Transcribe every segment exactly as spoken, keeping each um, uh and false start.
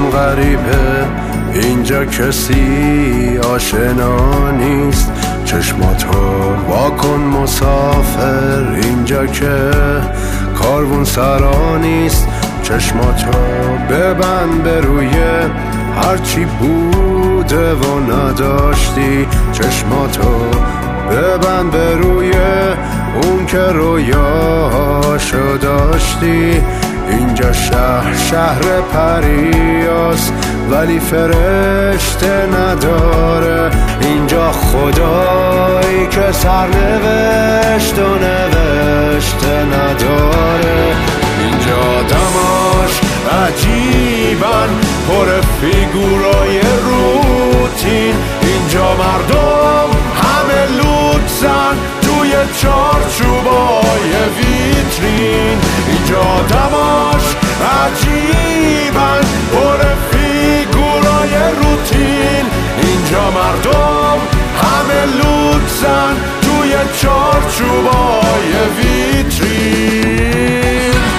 غریبه، اینجا کسی آشنا نیست. چشماتو واکن مسافر، اینجا که کاروان سرا نیست. چشماتو ببند به روی هرچی بوده و نداشتی. چشماتو ببند به روی اون که رویاشو داشتی. اینجا شهر شهر پریاست ولی فرشته نداره. اینجا خدایی که سرنوشت و نوشته نداره. اینجا آدماش عجیبن، پر فیگورای روتین. اینجا مردم همه لوتزن توی چارچوبای ویترین. اینجا آدماش عجیبن، پر فیگورای روتین. اینجا مردم همه لوتزن توی چارچوبای ویترین.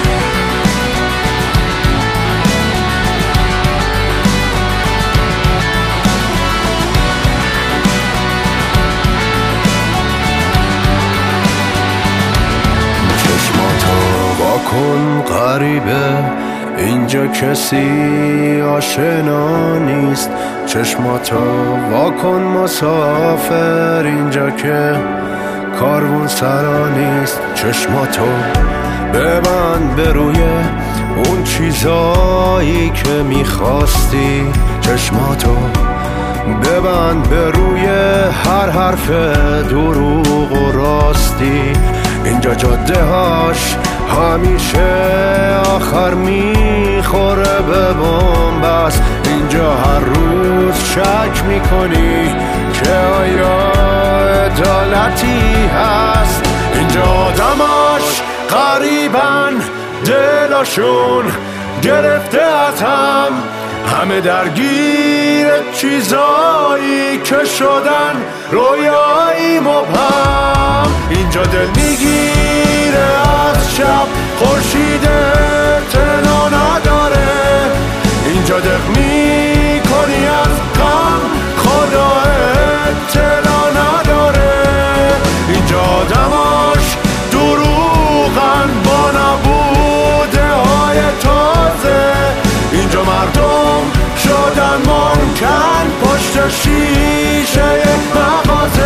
کن غریبه، اینجا کسی آشنا نیست. چشماتو واکن مسافر، اینجا که کاروان سرا نیست. چشماتو ببند به روی اون چیزایی که میخواستی. چشماتو ببند به روی هر حرف دروغ و راستی. اینجا جاده هاش همیشه آخر میخوره به بنبست. اینجا هر روز شک میکنی که آیا عدالتی هست. اینجا آدماش غریبن، دلاشون گرفته از هم، همه درگیر چیزایی که شدن رویایی مبهم. اینجا دل میگیره از شب، خورشید اطلاع نداره. اینجا دق میکنی از غم، خدا اطلاع نداره. اینجا آدماش دروغن با نبوده های تازه. اینجا مردم شدن ممکن پشت شیشه یک مغازه.